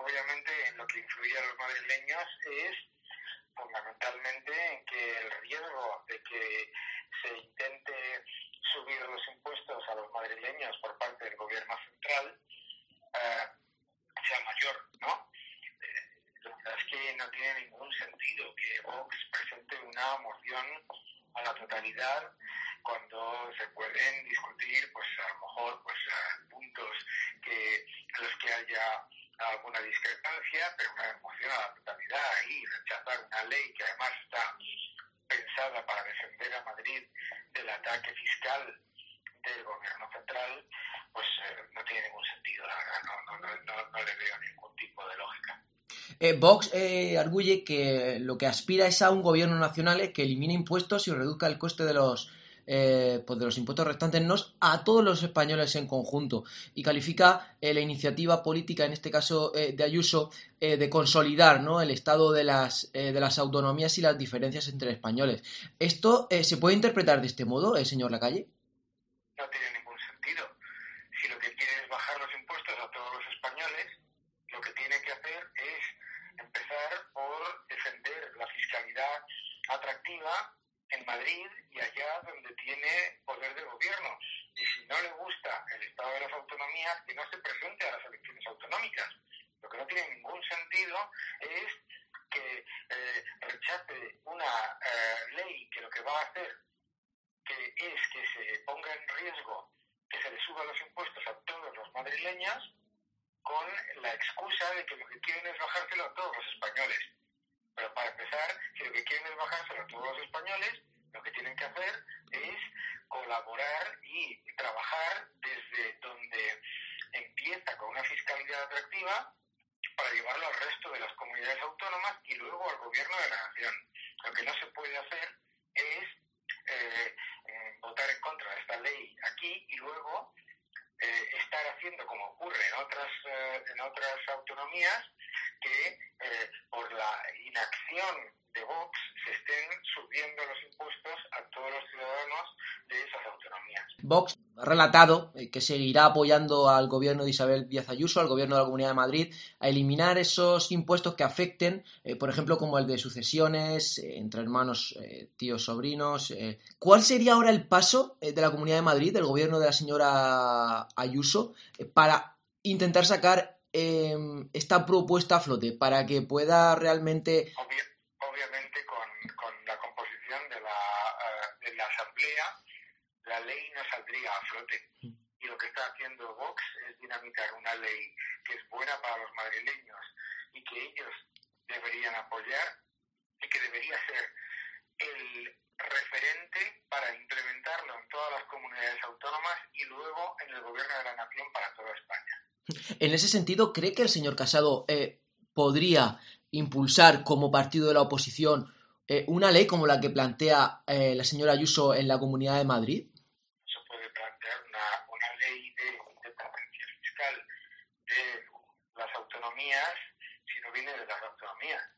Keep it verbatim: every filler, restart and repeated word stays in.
obviamente en lo que influye a los madrileños es fundamentalmente en que el riesgo de que se intente subir los impuestos a los madrileños por parte del gobierno central eh, sea mayor, ¿no? Eh, la verdad es que no tiene ningún sentido que Vox presente una moción a la totalidad cuando se pueden discutir, pues a lo mejor, pues puntos que en los que haya alguna discrepancia, pero una moción a la totalidad y rechazar una ley que además está pensada para defender a Madrid del ataque fiscal del gobierno central, pues eh, no tiene ningún sentido, la verdad, no, no, no, no le veo ningún tipo de lógica. Eh, Vox eh, arguye que lo que aspira es a un gobierno nacional eh, que elimine impuestos y reduzca el coste de los eh, pues de los impuestos restantes nos a todos los españoles en conjunto y califica eh, la iniciativa política, en este caso eh, de Ayuso, eh, de consolidar, ¿no?, el estado de las, eh, de las autonomías y las diferencias entre españoles. ¿Esto eh, se puede interpretar de este modo, eh, señor Lacalle? No tiene ningún sentido. Si lo que quiere es bajar los impuestos a todos los españoles, lo que tiene que hacer es empezar por defender la fiscalidad atractiva en Madrid y allá donde tiene poder de gobierno. Y si no le gusta el estado de las autonomías, que no se presente a las elecciones autonómicas. Lo que no tiene ningún sentido es que eh, rechace una eh, ley que lo que va a hacer que es que se ponga en riesgo que se le suban los impuestos a todos los madrileños con la excusa de que lo que quieren es bajárselo a todos los españoles. Pero para empezar, si lo que quieren es bajárselo a todos los españoles, lo que tienen que hacer es colaborar y trabajar desde donde empieza con una fiscalidad atractiva para llevarlo al resto de las comunidades autónomas y luego al gobierno de la nación. Lo que no se puede hacer es eh, eh, votar en contra de esta ley aquí y luego eh, estar haciendo como ocurre en otras eh, en otras autonomías que eh, por la inacción de Vox se estén subiendo los impuestos a todos los ciudadanos de esas autonomías. Vox ha relatado eh, que seguirá apoyando al gobierno de Isabel Díaz Ayuso, al gobierno de la Comunidad de Madrid, a eliminar esos impuestos que afecten, eh, por ejemplo, como el de sucesiones eh, entre hermanos, eh, tíos, sobrinos. Eh. ¿Cuál sería ahora el paso eh, de la Comunidad de Madrid, del gobierno de la señora Ayuso, eh, para intentar sacar eh, esta propuesta a flote, para que pueda realmente... Obvio, obviamente con, con la composición de la, uh, de la Asamblea, la ley no saldría a flote. Y lo que está haciendo Vox es dinamitar una ley que es buena para los madrileños y que ellos deberían apoyar y que debería ser el referente para implementarlo en todas las comunidades autónomas y luego en el gobierno de la nación para toda España. En ese sentido, ¿cree que el señor Casado eh, podría impulsar como partido de la oposición eh, una ley como la que plantea eh, la señora Ayuso en la Comunidad de Madrid? Se puede plantear una, una ley de independencia fiscal de las autonomías si no viene de las autonomías.